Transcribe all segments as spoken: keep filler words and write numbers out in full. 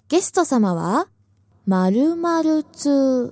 ゲスト様は〇〇通。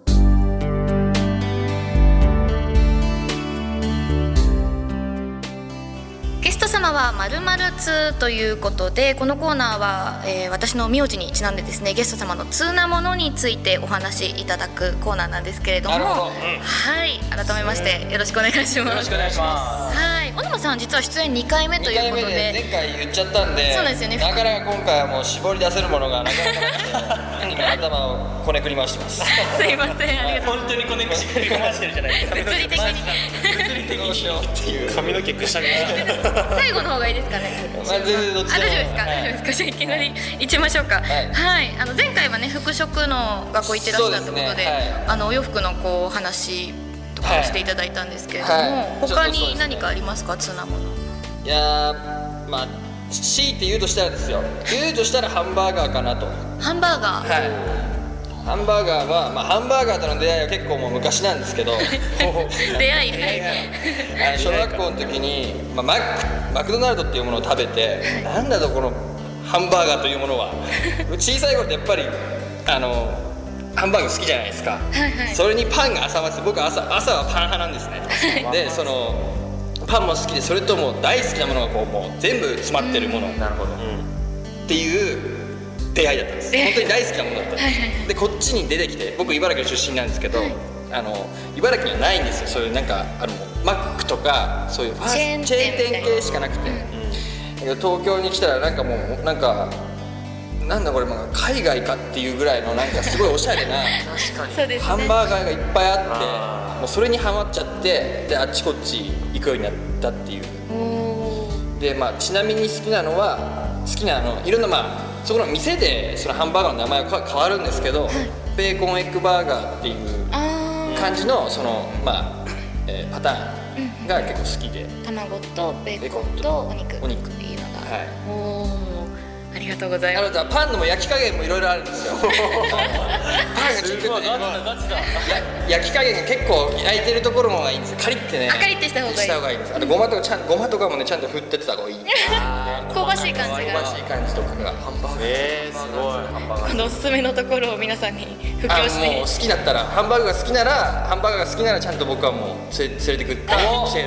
ゲスト様は〇〇通ということで、このコーナーは、えー、私の名字にちなんでですね、ゲスト様の通なものについてお話しいただくコーナーなんですけれども、 なるほど、うん、 はい、改めましてよろしくお願いします。よろしくお願いします。 はい、小沼さん実は出演にかいめということで、 にかいめで前回言っちゃったんで、 そうなんですよね、 なかなか今回はもう絞り出せるものがなかなかなくて今頭をこねくり回してますすいません、ありがとう。 本当にこねくり回してるじゃないですか。 物理的に物理的にしようっていう髪の毛くしゃみ最後の方がいいですかね。 まあ、全然どっちでも。 あ、大丈夫ですか、はい、大丈夫ですか。じゃあいきなりいっちゃいましょうか。はい、はい、あの前回はね、服飾の学校行ってらしたということで、 ね、はい、 あのお洋服のこう話とかをしていただいたんですけれども、はいはい、他に何かありますか、通なもの。 いやー、まあ強いて言うとしたらですよ、言うとしたらハンバーガーかなと。 ハンバーガー、 はい、ハンバーガーは、まあ、ハンバーガーとの出会いは結構もう昔なんですけど出会い、 あの小学校の時に、まあ、マックマクドナルドっていうものを食べて、なんだとこのハンバーガーというものは小さい頃ってやっぱりあのハンバーグ好きじゃないですか、はいはい、それにパンが挟まって、僕は 朝, 朝はパン派なんですねで、そのパンも好きで、それとも大好きなものがこうもう全部詰まってるもの、なるほど、うん、っていう出会いだったんです。本当に大好きなものだったんですで、こっちに出てきて、僕茨城の出身なんですけど、はい、あの茨城にはないんですよ、そういうなんかあのマックとかそういうファーストチェーン店系しかなくて、うん、東京に来たらなんかもうなんかなんだこれ、海外かっていうぐらいのなんかすごいおしゃれなハンバーガーがいっぱいあって、あ、もうそれにハマっちゃって、であっちこっち行くようになったっていう。で、まあ、ちなみに好きなのは好きなのいろんな、まあそこの店でそのハンバーガーの名前は変わるんですけど、はい、ベーコンエッグバーガーっていう感じのその、まあえー、パターンが結構好きで、 うん、卵とベーコンとお肉っていうのが、はい、おー、ありがとうございます。 あのパンのも焼き加減もいろいろあるんですよパンがちょっとね、焼き加減が結構焼いてるところの方がいいんですよ。カリッてね、 カリッてした方がいい、 した方がいいんです。あとゴマとかちゃんゴマとかもねちゃんと振ってった方がいい香ばしい感じが、 香ばしい感じとかがハンバーガー、 えー、すごいハンバーガー、 このおすすめのところを皆さんに布教して、 もう好きだったらハンバーガーが好きならハンバーガーが好きならちゃんと僕はもう連れてくって好きです。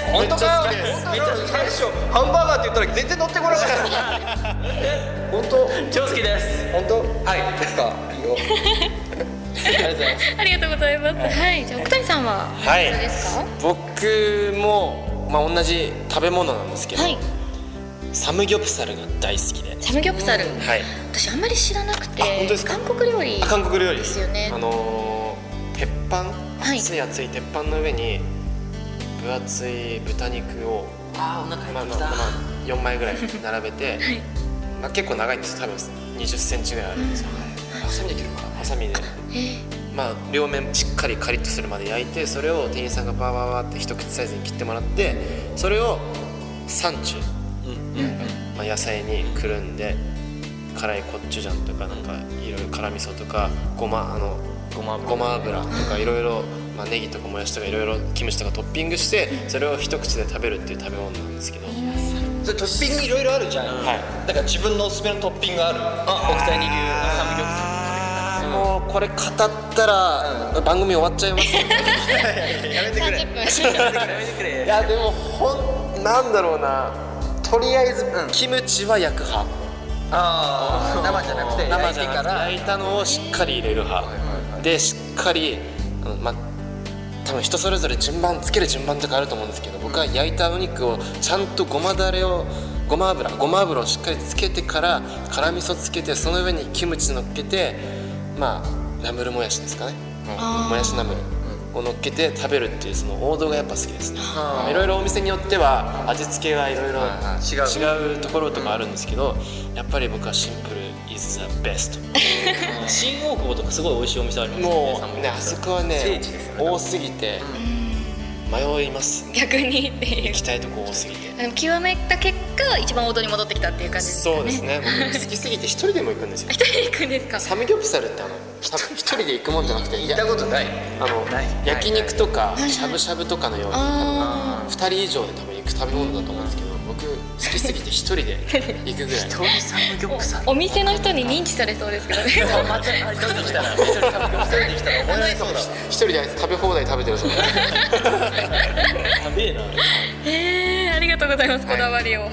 本当かよ。最初ハンバーガーって言ったら全然乗ってこなかった本当超好きです。 本当、はい、そっか、いいよありがとうございます。はい、じゃあ奥谷さんははい何ですか。 僕も、まあ、同じ食べ物なんですけど、はい、サムギョプサルが大好きで。 サムギョプサル、 はい、 私あんまり知らなくて。 本当ですか。 韓国料理、 韓国料理ですよね。 あのー、鉄板、 はい、 熱い熱い鉄板の上に分厚い豚肉を、 あ、お腹まあまあまあよんまいぐらい並べて、はい、まあ、結構長いんです。多分にじゅっセンチぐらいあるんですよ、 うん、ハサミで切るかな。 ハサミで、まあ、両面しっかりカリッとするまで焼いて、それを店員さんがバーバーバーって一口サイズに切ってもらって、それをサンチュ、うんうん、まあ、野菜にくるんで、辛いコチュジャンとかなんかいろいろ辛味噌とかごまあのごまごま油とかいろいろ、まあ、ネギとかもやしとかいろいろキムチとかトッピングして、それを一口で食べるっていう食べ物なんですけど、 それトッピングいろいろあるじゃん、はい、だから自分のおすすめのトッピングある。あ、奥谷流サムギョプサル。 もうこれ語ったら、うん、番組終わっちゃいますよやめてくれやめてくれ。 いやでもほんなんだろうな、とりあえず、うん、キムチは焼く派。 ああ、生じゃなくて生じゃなくて焼いたのをしっかり入れる派、でしっかり、うん、まあ多分人それぞれ順番つける順番とかあると思うんですけど、僕は焼いたお肉をちゃんとごまだれをごま油ごま油をしっかりつけてから辛味噌つけて、その上にキムチ乗っけて、まあナムルもやしですかね、もやしナムルを乗っけて食べるっていう、その王道がやっぱ好きですね。いろいろお店によっては味付けがいろいろ違うところとかあるんですけど、やっぱり僕はシンプル is the best 新大久保とかすごい美味しいお店ありますよね。 もうね、あそこはね多すぎて迷います。 逆にっていう、 行きたいとこ多すぎて、 でも極めた結果一番王道に戻ってきたっていう感じですかね。 そうですね、僕好きすぎて一人でも行くんですよ。 一人で行くんですか。 サムギョプサルってあの一人で行くもんじゃなくて、 行ったことない。 あの焼肉とかしゃぶしゃぶとかのように多分ふたり以上で多分行く食べ物だと思うんですけど、僕僕好きすぎて一人で行くぐらい。 一人サムギョプサルお店の人に認知されそうですけどねまたあれ一人で来たら一人サムギョプサルで来たら思わないそうだ一人であいつ食べ放題食べてるぞやべえな。 えー、ありがとうございます、こだわりを。はい、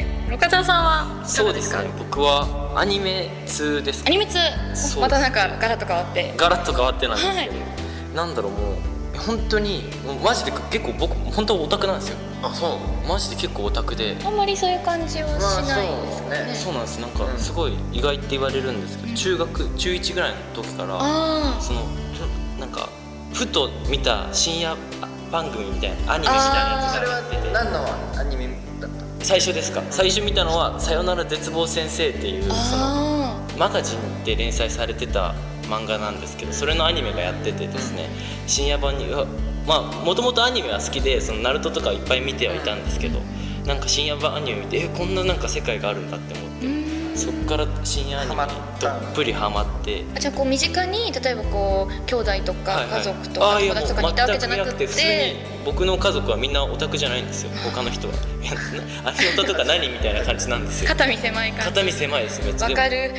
岡澤さんはいかがですか？ そうですね、僕はアニメ通ですか。 アニメ通、 そうまたなんかガラッと変わってガラッと変わってなんですけど、 はいなんだろう、もう本当にもうマジで結構僕本当オタクなんですよ。 あ、そうマジで結構オタクで、 あんまりそういう感じはしないですかね。 そうなんです。なんかすごい意外って言われるんですけど、中学中いちぐらいの時からあそのなんかふと見た深夜番組みたいなアニメみたいなやつがやってて、 何のアニメだった？ 最初ですか。最初見たのは「さよなら絶望先生」っていうーそのあマガジンで連載されてた漫画なんですけど、それのアニメがやっててですね、深夜版にうわまあもともとアニメは好きで、そのナルトとかいっぱい見てはいたんですけど、なんか深夜版アニメ見て、えこんななんか世界があるんだって思って、 ーうんそっから深夜アニメにどっぷりハマって。 あじゃあこう身近に例えばこう兄弟とかはいはい家族とあーいやか友達とかにいたわけじゃなくて、 もう全くいなくて、普通に僕の家族はみんなオタクじゃないんですよ、他の人は。いやアニオタとか何みたいな感じなんですよ。 肩身狭い感じ。 肩身狭いです、めっちゃ。 わかる。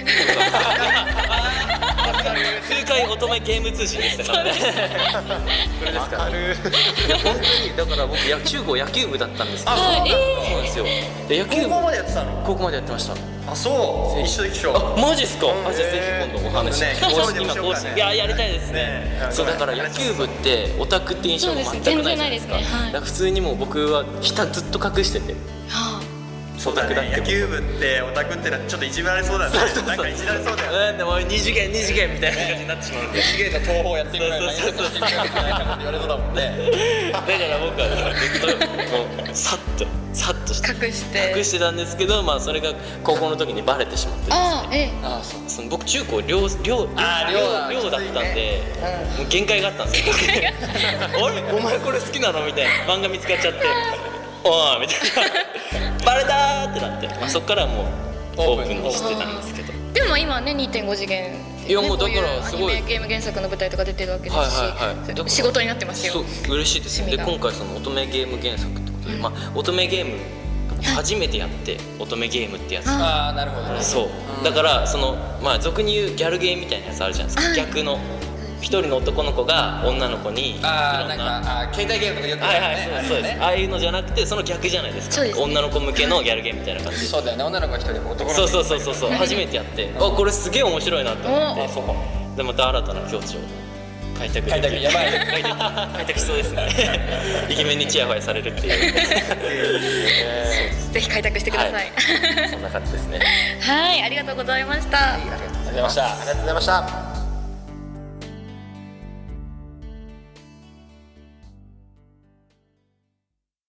数回乙女ゲーム通信でしたからね。これですからね。いや本当にだから僕や中高野球部だったんですけど、 あえそうなんですよ。で野球部高校までやってたの？ 高校までやってました。 あ、そう一緒一緒。 あ、マジっすか。 んあ、じゃあぜひ今度お話ね更新今面白いね更新いややりたいですね。 ねそうだから野球部ってオタクって印象が全くないじゃないですか。 そうです全然ないですねはいだから普通にもう僕はひたずっと隠してて。 はそうだね、野球部ってオタクってのはちょっといじめられそうだね。なんかいじられそうだよね。 うん、でも二次元二次元みたいな感じになってしまうんで。 次元の東宝やってみるからそうそうそうそう言われそうだもんね。 だから僕はずっともうさっとさっとして隠して隠してたんですけど、まあそれが高校の時にバレてしまってですね。 あーええあそうその僕中高寮寮あー寮寮寮だったんで、もう限界があったんですよ。あれお前これ好きなのみたいな漫画見つかっちゃって、おーみたいなバレたーってなって、まあ、そっからもうオープンにしてたんですけど。 でも今はね にてんご 次元で、ね、 いやもうだからすごいこういうアニメゲーム原作の舞台とか出てるわけですし、 はいはいはいだから仕事になってますよ。 そう嬉しいですね。で趣味が今回その乙女ゲーム原作ってことで、まあ乙女ゲーム初めてやって乙女ゲームってやつ、 ああ、なるほどね。 そうだからそのまあ俗に言うギャルゲーみたいなやつあるじゃないですか。逆の一人の男の子が女の子にいろんああ、なんなかあー携帯ゲームとかよくはいはいねそうそうです。ああいうのじゃなくてその逆じゃないですか。 そうですね女の子向けのギャルゲームみたいな感じで。 そうだよね、女の子が一人で男の子そうそうそうそうそう初めてやって、あこれすげえ面白いなと思っておそうでまた新たな境地を開拓できる開拓やばい開拓開拓しそうですね。イケメンにチヤホヤされるっていうぜひ開拓してください。 はいそんな感じですね。 はい、ありがとうございました。 ありがとうございました。ありがとうございました。